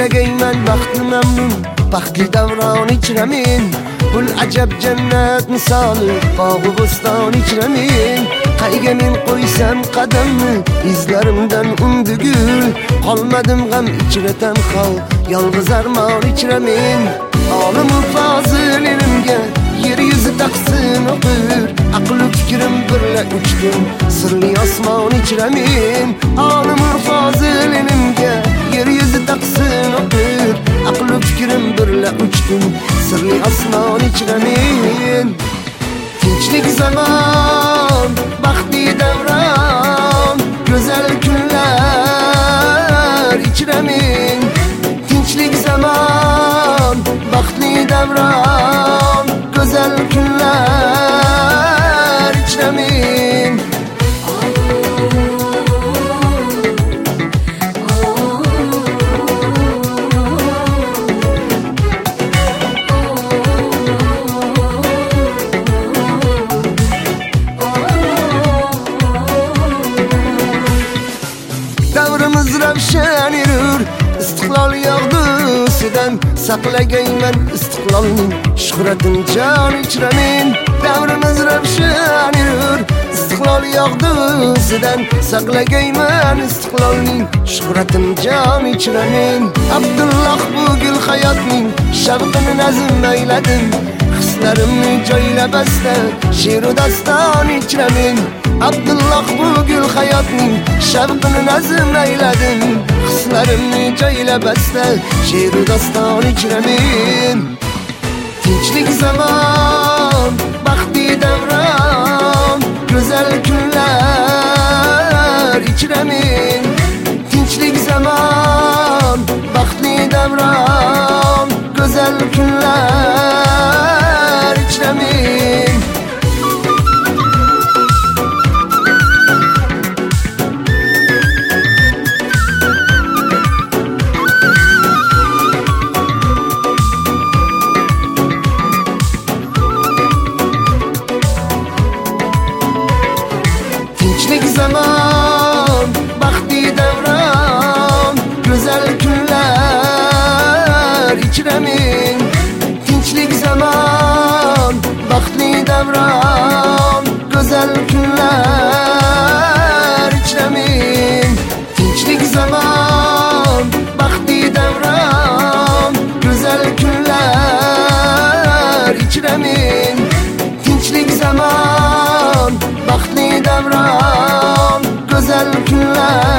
Saklagayman vaqtni mamnun, baxtli davron ichramen. Bul ajab jannat misoli, bog'u bo'ston ichramen. Qayga men qo'ysam qadamni, izlarimdan undugul. Qolmadim g'am ichra tanho, yolg'iz armon ichramen. Olim fozil ilmga yer yuzi taqsin o'qir, aql fikrim birla uchdim, sirli osmon ichramen. Olim fozil ilmga yer yuzi taqsin o'qir, aql fikrim birla uchdim, sirli osmon ichramen. Tinchlik zamon, baxtli davron, go'zal kunlar ichramen. Tinchlik zamon, baxtli davron, go'zal kunlar ichramen. Davrimiz ravshan yurur, istiqlol yog'dusidan. Saqlagayman istiqlolning shuhratini jon ichramen. Davrimiz ravshan yurur, istiqlol yog'dusidan. Saqlagayman istiqlolning shuhratini jon ichramen. Abdulloh bu gul hayotning shavqini nazm ayladim, hislarimni joylab asta she'ru daston ichramen. Abdulloh bu gul hayotning shavqini nazm ayladim, hislarimni joylab asta she'ru daston ichramen. Tinchlik zamon, baxtli davron, go'zal kunlar ichramen. Tinchlik zamon, baxtli davron, go'zal kunlar ichramen. Tinchlik zamon, baxtli davron, go'zal kunlar ichramen. Tinchlik zamon, baxtli davron, go'zal kunlar ichramen. Tinchlik zamon, baxtli davron, go'zal kunlar ichramen. Tinchlik zamon, baxtli davron, go'zal kunlar